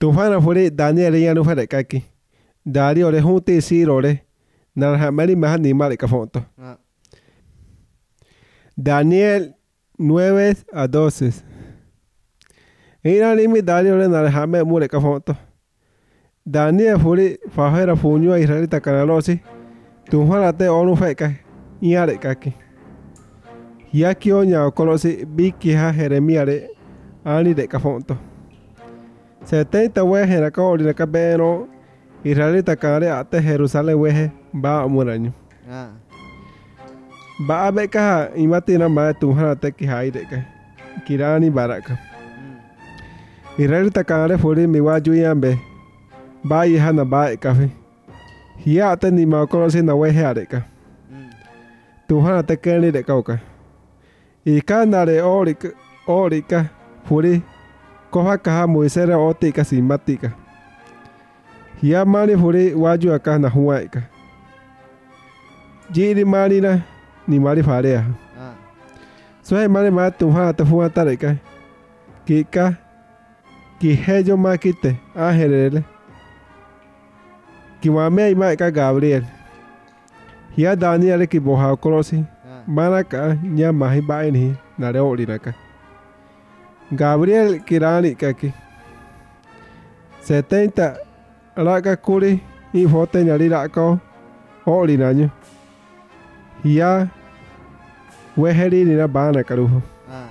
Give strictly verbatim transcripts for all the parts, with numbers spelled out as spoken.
Tufana furi Daniel ya no fere kaki. Dario le junti siro le. Narhamari mahani male kafonto. Daniel nueve a doce. Ina limi Dario le narhame mule kafonto. Daniel furi fajera funyo israelita kanalosi. Tufana te onu feka. Iare kaki. Yaki oña okolosi biki ha Jeremia le ani de kafonto. setenta weje na ka oli na ka beno israelita kare ate Jerusalén weje ba muraño. Ah. Ba abe ka imati na ma tuhana te ki haide ka. Kirani baraka. Mm. Israelita kare furi mi waju yambe. Ba iha na ba kafe. Hia ate ni ma okolosi na weje are ka. Mm. Tuhana te keni de kauka. Ika nare orika orika furi koha kaha moisera otika simatika. Hia mani furi waju aka na huaika. Jiri mani na ni mari farea. Ah. So hai mani ma tuha ta fuwa tareka. Kika ki hejo makite aherele. Ki wame ima ka Gabriel. Hia Daniel ki boha kolosi. Manaka nya mahi baini na reo linaka. Gabriel kirani kaki. setenta raka kuri i fote nyari rako o linaño. Hia weheri nina bana karuho.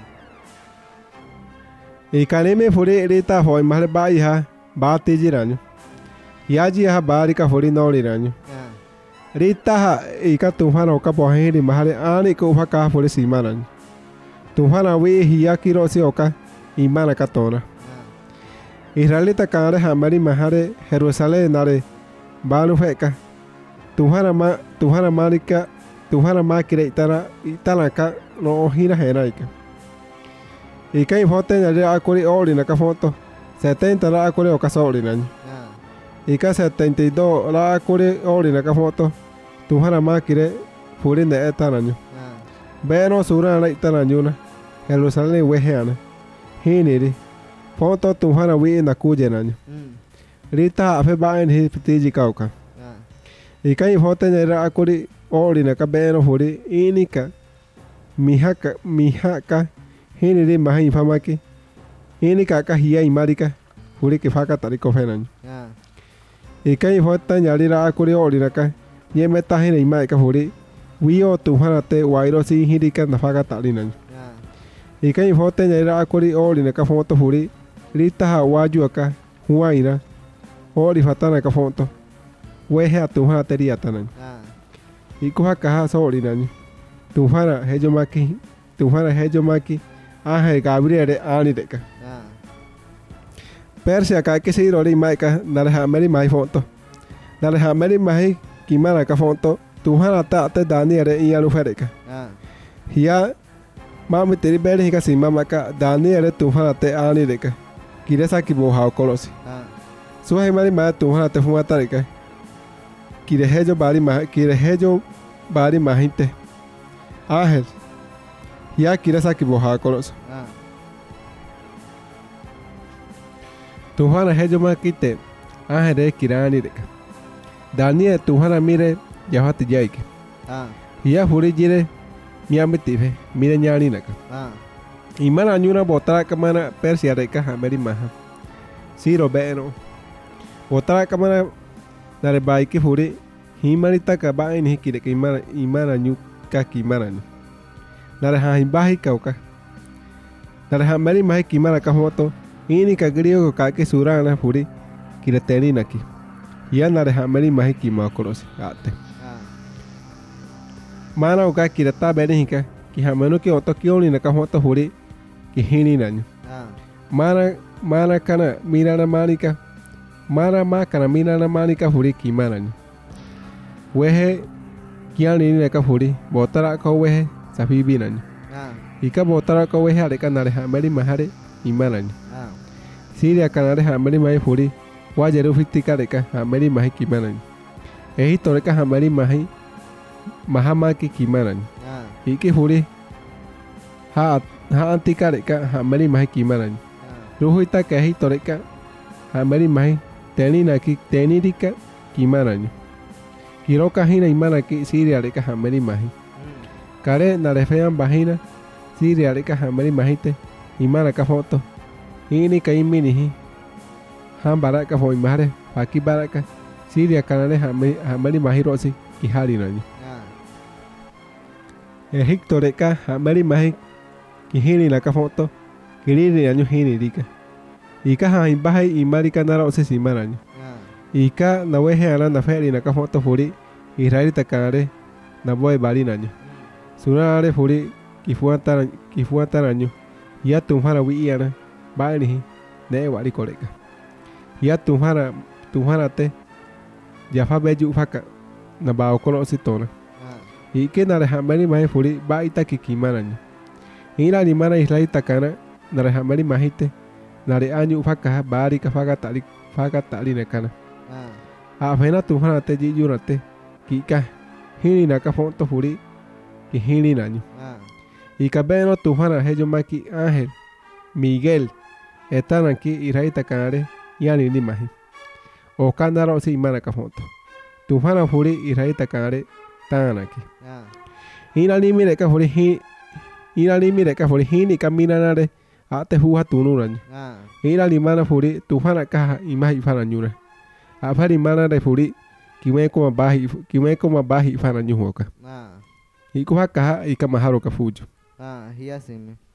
I kanime furi rita hoi mahle bai ha ba tijiraño. Hia ji ha bari ka furi no linaño. Rita ha ika tufana oka poheri mahale ani ko ufa ka furi simanaño. Tufana wi hia kiro si oka imana katona. Israelita kare hamari mahare Jerusalén nare banu feka. Tuhana ma tuhana marika tuhana makire itara italaka no hina henaika. Ika ifote nyare akuri ori na ka foto. setenta la akuri oka sori nani. Ika setenta y dos la akuri ori na ka foto. Tuhana makire furi ne etananyo. Beno sura na itananyuna. Jerusalén weheana. Hiniri foto tuhana wi na kuje nanyo. Rita afe bain hi pitiji kauka. Ikai foto nyera akuri ori na kabeno furi inika mihaka mihaka hiniri mahi famaki inika ka hiya imarika furi ke faka tariko fenanyo. Ikai foto nyarira akuri ori na ka nyemeta hine imaika furi wio tuhana te wairo si hirika na faka tarinanyo. Ika ifote nyera akuri ori na ka foto furi rita ha waju aka huaina ori fatana ka foto wehe atuha teria tanan. Iku ha kaha sori nani. Tuhana hejo maki tuhana hejo maki ahe Gabriel ani deka. Persia ka ke si rori maika nalha meri mai foto. Nalha meri mai kimana ka foto tuhana ta te Daniel i alu fereka. Hia mami teri beri hika si mama ka Daniel tuhana te ani deka. Kiresa ki boha kolosi. Suhai mari ma tuhana te fuma tarika. Kire hejo bari ma kire hejo bari mahinte. Ahel. Ya kiresa ki boha kolosi. Tuhana hejo ma kite. Ahel de kirani deka. Daniel tuhana mire yahati jaike. Ya furi jire miami tife mire nyani naka. Imana anyuna botara kamana Persia reka hameri maha. Siro beno. Botara kamana nare baiki furi himarita ka bain hiki deka imana imana nyu ka kimana ni. Nare ha himbahi kauka. Nare hameri mahi kimana ka foto ini ka griego ka ke surana furi kireteni naki. Ya nare hameri mahi kima korosi ate. Mana uka kireta bene hika ki hamenu ki oto kioni na ka foto furi ki hini nanyo. Mana mana kana mirana manika mana ma kana mirana manika furi ki mananyo. Wehe kiani ni ka furi botara ko wehe safibi nanyo. Ika botara ko wehe are kana re hameri mahare imananyo. Siria kana re hameri mai furi wajeru fitika reka hameri mahi ki mananyo. Ehi toreka hameri mahi mahama ki kimananyo. Iki furi ha ha antika reka hameri mahi kimananyo. Ruhuita kahi toreka hamari mahi teni naki teni rika kimanaño kiroka hina imana ki siria rika hamari mahi kare narefean bahina siria rika hamari mahite imana ka foto ini ka imini hi ham baraka fo imare paki baraka siria kanane hamari hamari mahi rosi kihari naño Egipto reka hamari mahi kihini la ka foto kiriri año hini rika ika ha imbahi imarika nara ose simaraño ika na wehe ana na feri na ka foto furi Israeli takare na boy bari naño sunare furi kifuata kifuata naño ya tumhara wi ana bani ne wari koreka ya tumhara tumhara te ya fa beju faka na ba okolo sitona ike na hamari mahi furi ba ita kikimaraño ira ni mana Israeli takana na hamari mahite nare anyu faka bari ka faga tali faga tali nekana a fena tumhana te jiyura te kika hini naka fonto furi ki hini naño y kabeno tumhana hejo maki Ángel Miguel están aquí Israel takare yani ni mahi o kanaro si mana ka fonto tumhana furi Israel takare tan aquí ina ni mire ka furi hi ina ni mire ka furi hini kamina nare ate huha tunuraño ira limana furi tufana kaha imahi fana nyura afari mana de furi kiwe koma bahi kiwe koma bahi fana nyuhoka ikuha kaha ikamaharo ka fujo ah hiya simi